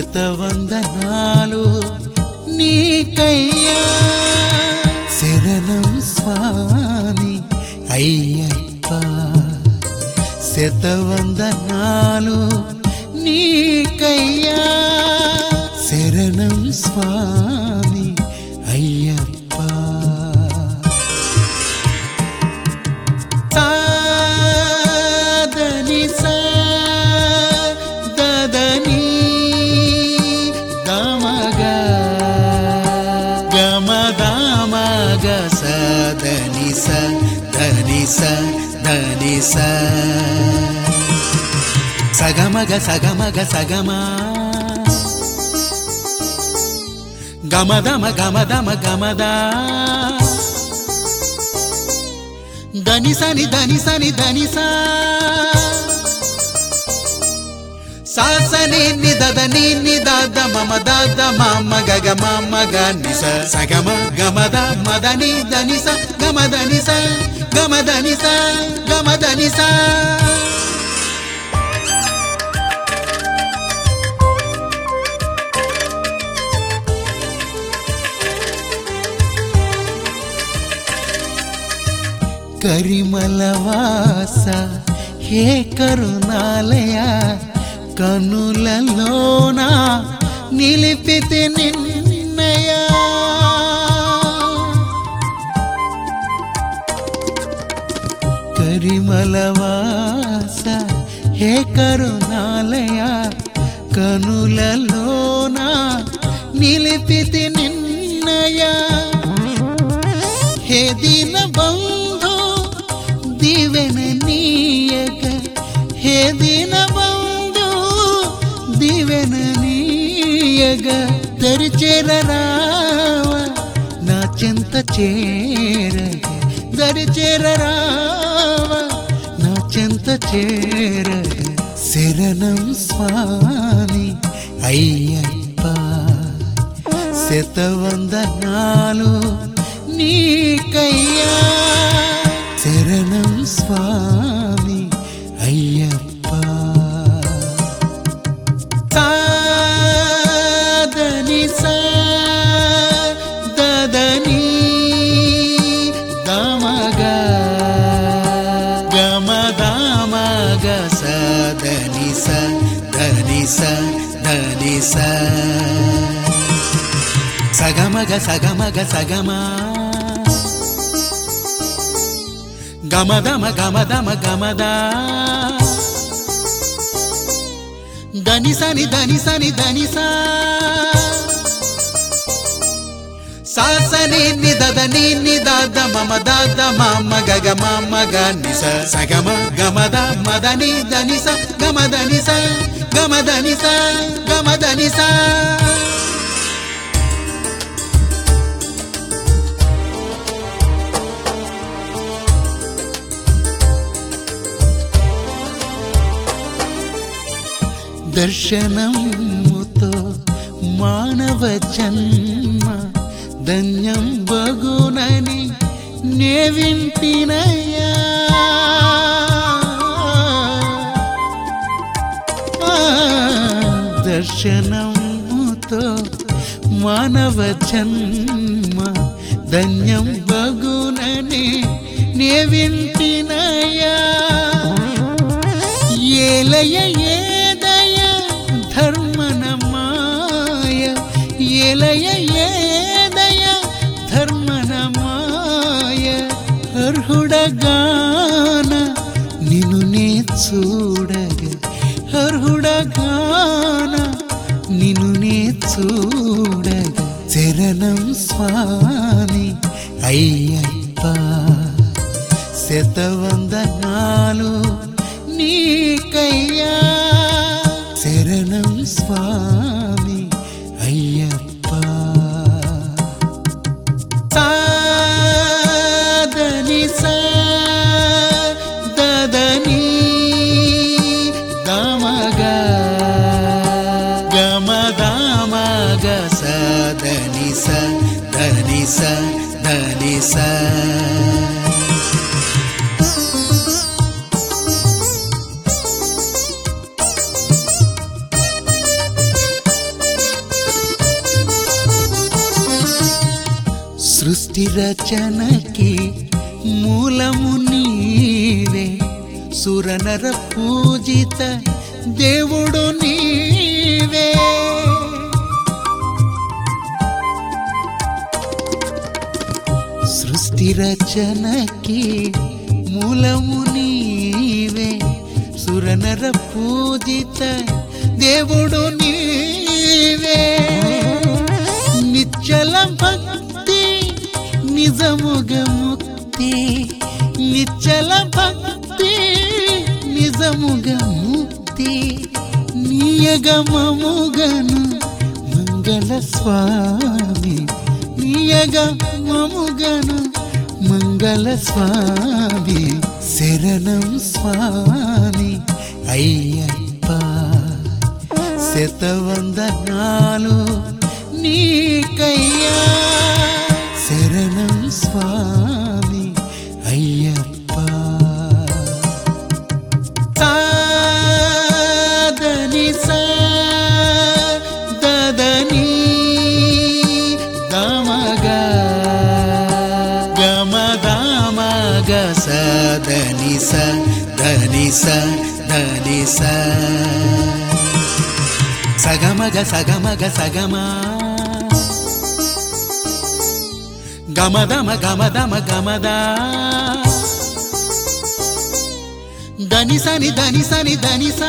శతవందనాలు నీకయ్యా శరణం స్వామి అయ్యప్ప శతవందనాలు నీకయ్యా శరణం స్వామి అయ్యప్ప సాదని సదని గమగ గమదమగ సదని సదని సదని స సగమగ సగమగ సగమ గమదమ గమదమ గమద ధనిసని ధనిసని ధనిస సాసని నిదని నిదాద మమ దాద మమ గగ మమ గనిస సగమ గమద మదని ధనిస గమదనిస గమదనిస గమదనిస కరిమలవాస హే కరుణాలయ కనులలోన నిలిపితే నిన్నయా కరిమలవాస హే కరుణాలయ కనులలోన నిలిపితే నిన్నయా హే దీన బంధు దివెన నీయగ హే దీన బంధు దివెన నీయగ దరిచేరరావ నా చెంత చేరగ దరిచేరరావ నా చెంత చేరగ శరణం స్వామి అయ్యప్ప శతవందనాలు నీకయ్యా శరణం స్వామి అయ్యప్ప సాదని సదని గమగ గమదమగ సదని సదని సదని స సగమగ సగమగ సగమ గమదమ గమదమ గమద ధనిసని ధనిసని ధనిస సాసని నిదని నిదాద మమ దాద మమ గగ మమ గనిస సగమ గమద మదని ధనిస గమదనిస గమదనిస గమదనిస దర్శనముతో మానవ జన్మ ధన్యం బగునని నే వింటినయ్యా దర్శనముతో మానవ జన్మ ధన్యం బగునని నే వింటినయ్యా ఏలయ ధర్మనమాయ ఏలయ ఏదయ ధర్మనమాయ అర్హుడగాన నిన్ను నే చూడగ అర్హుడగాన నిన్ను నే చూడగ శరణం స్వామి అయ్యప్ప శతవందనాలు నీకయ్యా శరణం స్వామి అయ్యప్ప సాదని సదని గమగ గమదమగ సదని సదని సదని స రచనకి మూలము నీవే, సురనర పూజిత దేవుడు నీవే. సృష్టి రచనకి మూలము నీవే, సురనర పూజిత దేవుడు నీవే. నిశ్చల భక్తి నిజముగ ముక్తి, నిశ్చల భక్తి నిజముగ ముక్తి, నియగమముగను మంగళ స్వామి, నియగమముగను మంగళ స్వామి. శరణం స్వామి అయ్యప్ప, శతవందనాలు నీకయ్యా. శరణం స్వామి అయ్యప్ప. సాదని సదని దమగ గమదమగ సదని సదని సదని స సగమగ సగమగ సగమ గమదమ గమదమ గమద ధనిసని ధనిసని ధనిస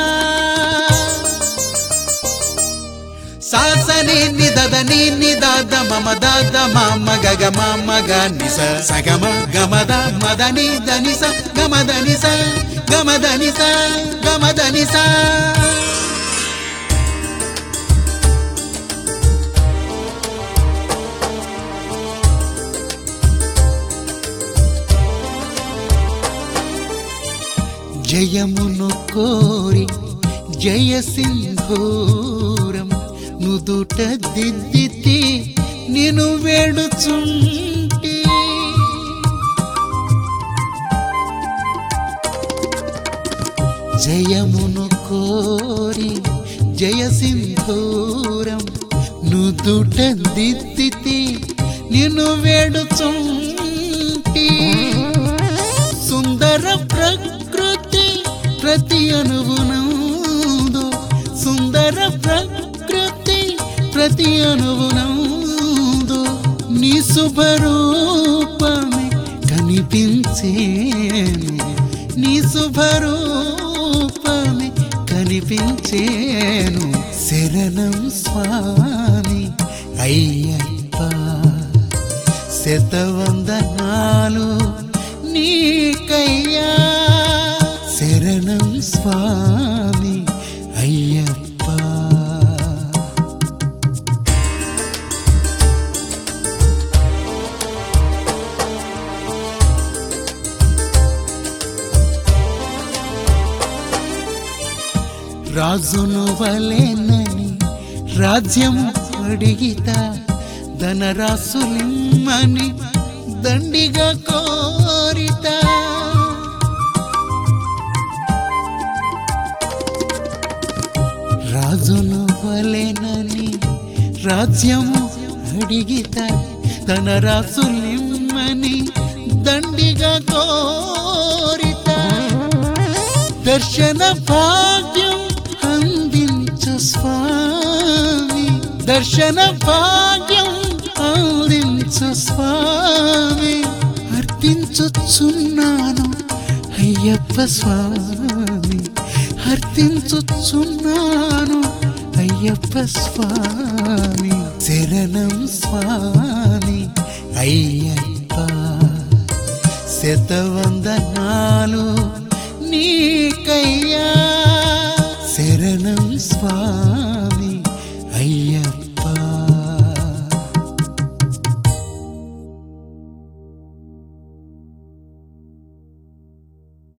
సాసని నిదని నిదాద మమ దాద మమ గగ మమ గనిస సగమ గమద మదని ధనిస గమదనిస గమదనిస గమదనిస. జయమును కోరి జయ సింధూరం నుదుట దిద్దితి నిను వేడుచుంటి. జయమును కోరి జయ సింధూరం నుదుట దిద్దితి నిను వేడుచుంటి. సుందర ప్రకృతి ప్రతి అనువునందు, సుందర ప్రకృతి ప్రతి అనువునందు నీ శుభరూపమే కనిపించేను, నీ శుభరూపమే కనిపించేను. శరణం స్వామి అయ్యప్ప, శతవందనాలు నీకయ్యా. శరణం స్వామి అయ్యప్ప. రాజును వలెనని రాజ్యము అడిగిత, ధనరాసులిమ్మని దండిగా కోరిత. రాజును వలెనని రాజ్యము అడిగిత, ధనరాసులిమ్మని దండిగా కోరిత. దర్శన భాగ్యం అందించు స్వామి, దర్శన భాగ్యం అందించు స్వామి. అర్థించుచున్నాను అయ్యప్ప స్వామి, అర్థించుచున్నాను అయ్యప్ప స్వామి. శరణం స్వామి అయ్యప్ప, శతవందనాలు